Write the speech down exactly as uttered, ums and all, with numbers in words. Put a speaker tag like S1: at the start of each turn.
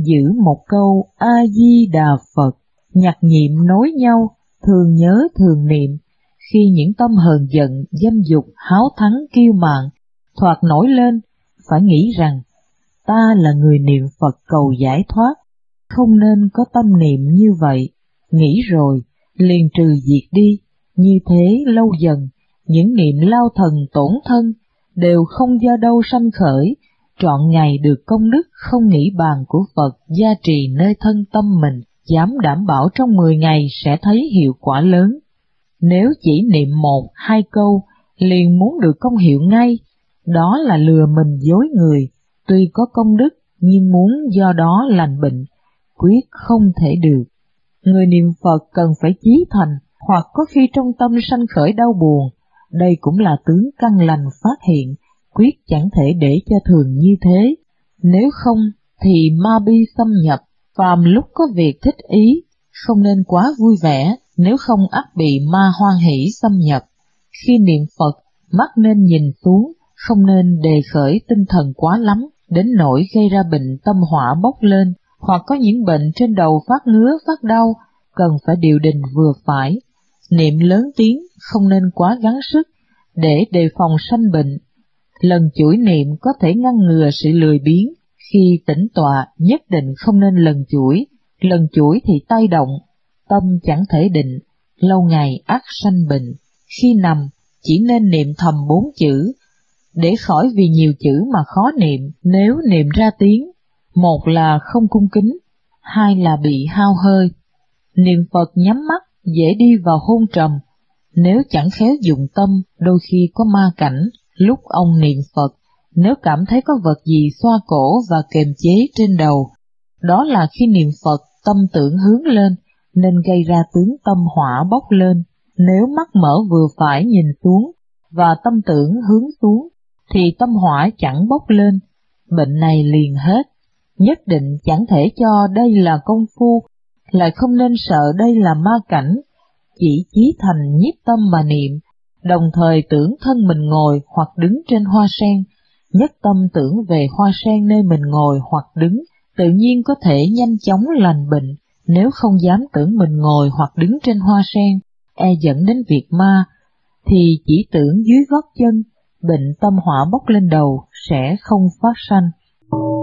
S1: giữ một câu A-di-đà Phật, nhặt niệm nối nhau, thường nhớ thường niệm. Khi những tâm hờn giận, dâm dục, háo thắng, kiêu mạn thoạt nổi lên, phải nghĩ rằng ta là người niệm Phật cầu giải thoát, không nên có tâm niệm như vậy. Nghĩ rồi, liền trừ diệt đi. Như thế lâu dần, những niệm lao thần tổn thân đều không do đâu sanh khởi, trọn ngày được công đức không nghĩ bàn của Phật gia trì nơi thân tâm mình, dám đảm bảo trong mười ngày sẽ thấy hiệu quả lớn. Nếu chỉ niệm một, hai câu, liền muốn được công hiệu ngay, đó là lừa mình dối người, tuy có công đức nhưng muốn do đó lành bệnh, quyết không thể được. Người niệm Phật cần phải chí thành, hoặc có khi trong tâm sanh khởi đau buồn, đây cũng là tướng căn lành phát hiện, quyết chẳng thể để cho thường như thế. Nếu không thì ma bi xâm nhập, phàm lúc có việc thích ý, không nên quá vui vẻ, nếu không ắt bị ma hoan hỷ xâm nhập. Khi niệm Phật, mắt nên nhìn xuống, không nên đề khởi tinh thần quá lắm, đến nỗi gây ra bệnh tâm hỏa bốc lên, hoặc có những bệnh trên đầu phát ngứa phát đau, cần phải điều đình vừa phải. Niệm lớn tiếng, không nên quá gắng sức, để đề phòng sanh bệnh. Lần chuỗi niệm có thể ngăn ngừa sự lười biếng, khi tĩnh tọa nhất định không nên lần chuỗi, lần chuỗi thì tay động, tâm chẳng thể định, lâu ngày ắt sanh bệnh. Khi nằm, chỉ nên niệm thầm bốn chữ, để khỏi vì nhiều chữ mà khó niệm. Nếu niệm ra tiếng, một là không cung kính, hai là bị hao hơi. Niệm Phật nhắm mắt, dễ đi vào hôn trầm, nếu chẳng khéo dụng tâm, đôi khi có ma cảnh. Lúc ông niệm Phật, nếu cảm thấy có vật gì xoa cổ và kềm chế trên đầu, đó là khi niệm Phật tâm tưởng hướng lên, nên gây ra tướng tâm hỏa bốc lên. Nếu mắt mở vừa phải nhìn xuống, và tâm tưởng hướng xuống, thì tâm hỏa chẳng bốc lên, bệnh này liền hết. Nhất định chẳng thể cho đây là công phu, lại không nên sợ đây là ma cảnh, chỉ chí thành nhiếp tâm mà niệm, đồng thời tưởng thân mình ngồi hoặc đứng trên hoa sen, nhất tâm tưởng về hoa sen nơi mình ngồi hoặc đứng, tự nhiên có thể nhanh chóng lành bệnh. Nếu không dám tưởng mình ngồi hoặc đứng trên hoa sen, e dẫn đến việc ma, thì chỉ tưởng dưới gót chân, bệnh tâm hỏa bốc lên đầu sẽ không phát sanh.